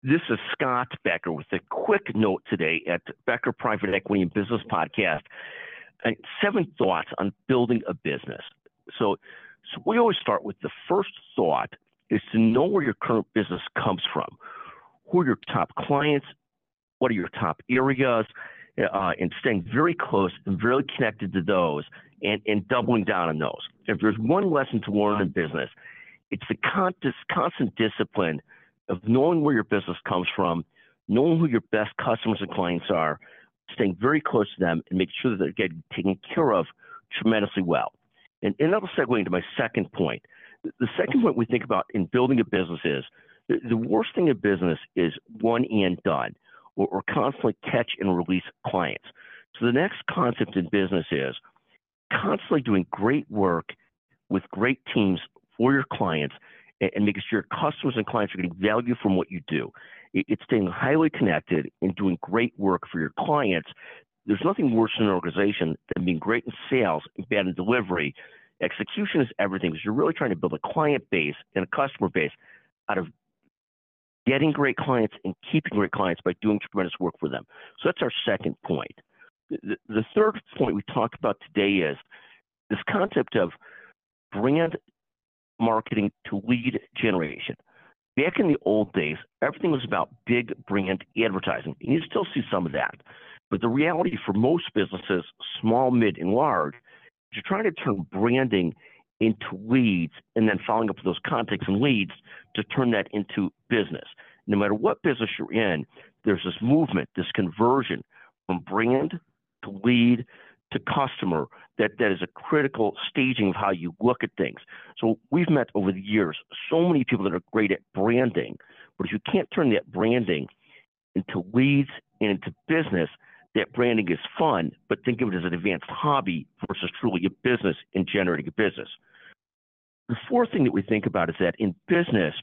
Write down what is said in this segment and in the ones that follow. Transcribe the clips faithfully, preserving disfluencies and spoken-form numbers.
This is Scott Becker with a quick note today at Becker Private Equity and Business Podcast. And seven thoughts on building a business. So, so we always start with the first thought is to know where your current business comes from. Who are your top clients? What are your top areas? Uh, and staying very close and very connected to those and, and doubling down on those. If there's one lesson to learn in business, it's the con- this constant discipline of knowing where your business comes from, knowing who your best customers and clients are, staying very close to them, and making sure that they're getting taken care of tremendously well. And, and that'll segue into my second point. The second point we think about in building a business is the, the worst thing in business is one and done, or, or constantly catch and release clients. So the next concept in business is constantly doing great work with great teams for your clients and, and making sure your customers and clients are getting value from what you do. It, it's staying highly connected and doing great work for your clients. There's nothing worse in an organization than being great in sales and bad in delivery. Execution is everything because you're really trying to build a client base and a customer base out of getting great clients and keeping great clients by doing tremendous work for them. So that's our second point. The, the third point we talked about today is this concept of brand marketing to lead generation. Back in the old days, everything was about big brand advertising, and you still see some of that. But the reality for most businesses, small, mid, and large, is you're trying to turn branding into leads and then following up with those contacts and leads to turn that into business. No matter what business you're in, there's this movement, this conversion from brand to lead to customer that, that is a critical staging of how you look at things. So we've met over the years so many people that are great at branding, but if you can't turn that branding into leads and into business, that branding is fun, but think of it as an advanced hobby versus truly a business in generating a business. The fourth thing that we think about is that in business,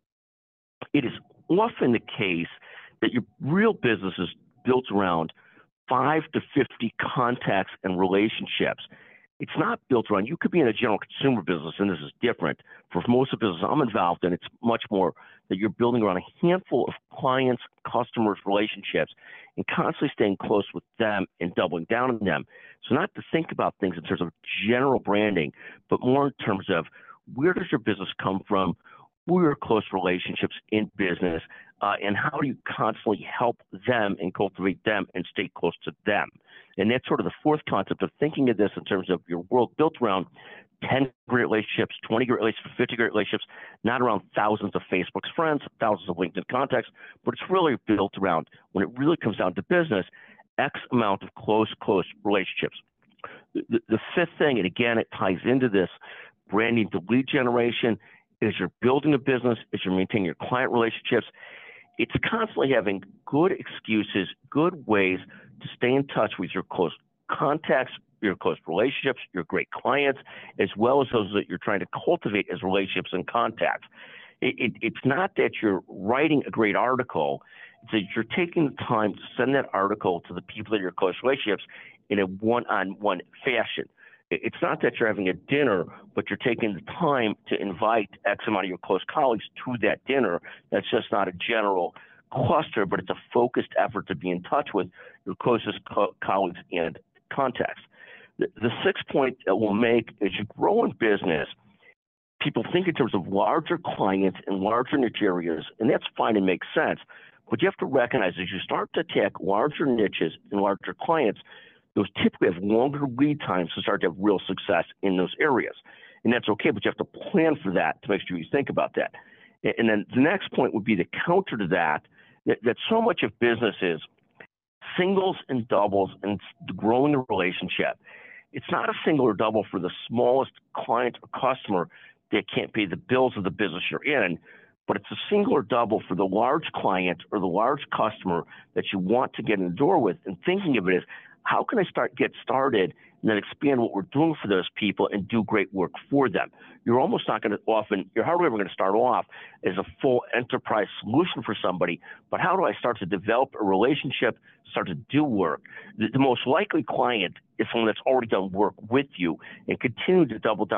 it is often the case that your real business is built around five to fifty contacts and relationships. It's not built around, you could be in a general consumer business, and this is different. For most of the business I'm involved in, it's much more that you're building around a handful of clients, customers, relationships, and constantly staying close with them and doubling down on them. So not to think about things in terms of general branding, but more in terms of where does your business come from, who are your close relationships in business, uh, and how do you constantly help them and cultivate them and stay close to them. And that's sort of the fourth concept of thinking of this in terms of your world built around ten great relationships, twenty great relationships, fifty great relationships, not around thousands of Facebook's friends, thousands of LinkedIn contacts, but it's really built around, when it really comes down to business, X amount of close, close relationships. The, the fifth thing, and again, it ties into this, branding to lead generation, is you're building a business, is you're maintaining your client relationships. It's constantly having good excuses, good ways to stay in touch with your close contacts, your close relationships, your great clients, as well as those that you're trying to cultivate as relationships and contacts. It, it, it's not that you're writing a great article, it's that you're taking the time to send that article to the people that are your close relationships in a one-on-one fashion. It's not that you're having a dinner, but you're taking the time to invite X amount of your close colleagues to that dinner. That's just not a general cluster, but it's a focused effort to be in touch with your closest co- colleagues and contacts. The, the sixth point that we'll make is you grow in business, people think in terms of larger clients and larger niche areas, and that's fine and makes sense. But you have to recognize as you start to attack larger niches and larger clients, those typically have longer lead times to start to have real success in those areas. And that's okay, but you have to plan for that to make sure you think about that. And then the next point would be the counter to that, that, that so much of business is singles and doubles and growing a relationship. It's not a single or double for the smallest client or customer that can't pay the bills of the business you're in, but it's a single or double for the large client or the large customer that you want to get in the door with. And thinking of it as, how can I start get started and then expand what we're doing for those people and do great work for them? You're almost not going to often, you're hardly ever going to start off as a full enterprise solution for somebody, but how do I start to develop a relationship, start to do work? The, the most likely client is someone that's already done work with you and continue to double down on that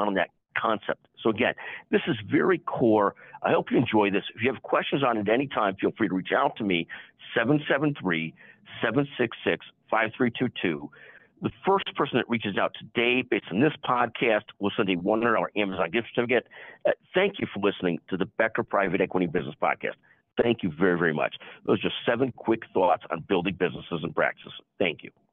concept. So again, this is very core. I hope you enjoy this. If you have questions on it at any time, feel free to reach out to me, seven seven three, seven six six, five three two two. The first person that reaches out today based on this podcast will send a one hundred dollars Amazon gift certificate. Uh, thank you for listening to the Becker Private Equity Business Podcast. Thank you very, very much. Those are just seven quick thoughts on building businesses and practices. Thank you.